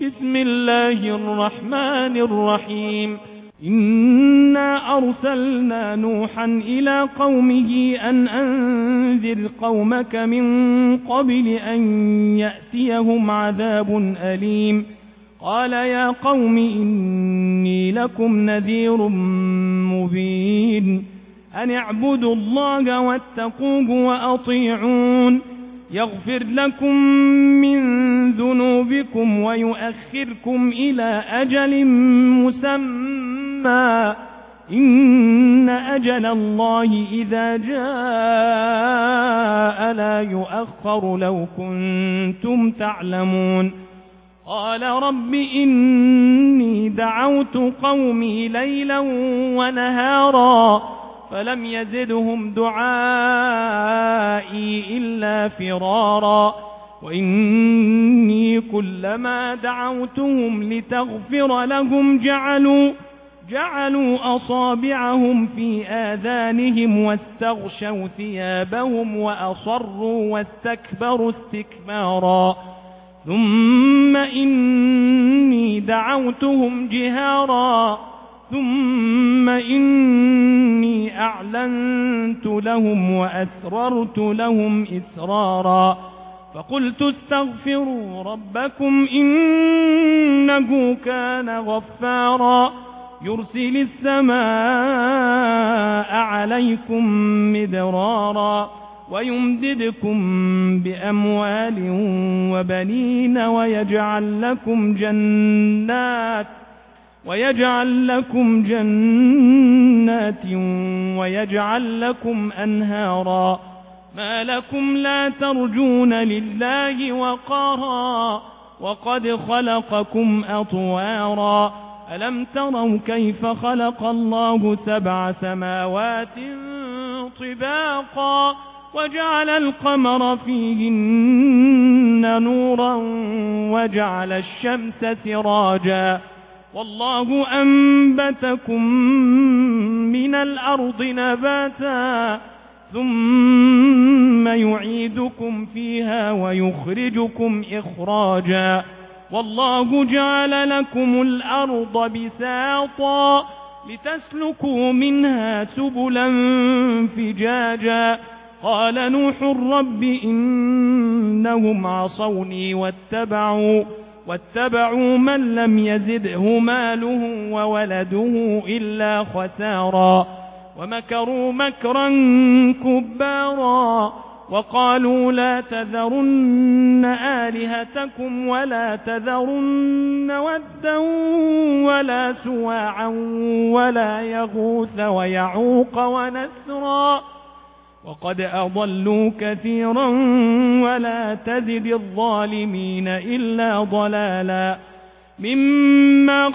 بسم الله الرحمن الرحيم إنا أرسلنا نوحا إلى قومه أن أنذر قومك من قبل أن يأتيهم عذاب أليم قال يا قوم إني لكم نذير مبين أن اعبدوا الله واتقوه وأطيعون يغفر لكم من ذنوبكم ويؤخركم إلى أجل مسمى إن أجل الله إذا جاء لا يؤخر لو كنتم تعلمون قال رب إني دعوت قومي ليلا ونهارا فلم يزدهم دعائي إلا فرارا وإني كلما دعوتهم لتغفر لهم جعلوا أصابعهم في آذانهم واستغشوا ثيابهم وأصروا واستكبروا استكبارا ثم إني دعوتهم جهارا ثم إني أعلنت لهم وأسررت لهم إسرارا فقلت استغفروا ربكم إنه كان غفارا يرسل السماء عليكم مدرارا ويمددكم بأموال وبنين ويجعل لكم جنات ويجعل لكم أنهارا ما لكم لا ترجون لله وقارا وقد خلقكم أطوارا ألم تروا كيف خلق الله 7 سماوات طباقا وجعل القمر فيهن نورا وجعل الشمس سراجا والله أنبتكم من الأرض نباتا ثم يعيدكم فيها ويخرجكم إخراجا والله جعل لكم الأرض بساطا لتسلكوا منها سبلا فجاجا قال نوح رب إنهم عصوني واتبعوا من لم يزده ماله وولده إلا خسارا ومكروا مكرا كبارا وقالوا لا تذرن آلهتكم ولا تذرن ودا ولا سواعا ولا يغوث ويعوق ونسرا وقد أضلوا كثيرا ولا تزد الظالمين إلا ضلالا مما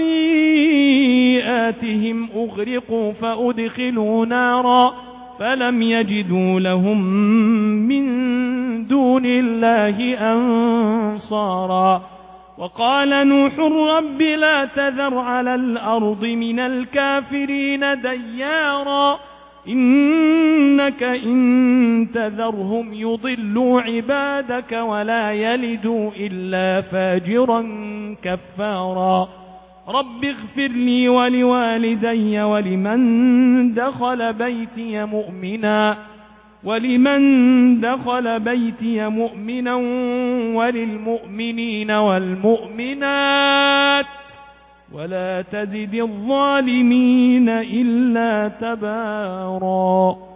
خطيئاتهم أغرقوا فأدخلوا نارا فلم يجدوا لهم من دون الله أنصارا وقال نوح رب لا تذر على الأرض من الكافرين ديارا إنك إن تذرهم يضلوا عبادك ولا يلدوا إلا فاجرا كفارا رب اغفر لي ولوالدي ولمن دخل بيتي مؤمنا وللمؤمنين والمؤمنات ولا تزد الظالمين إلا تبارا.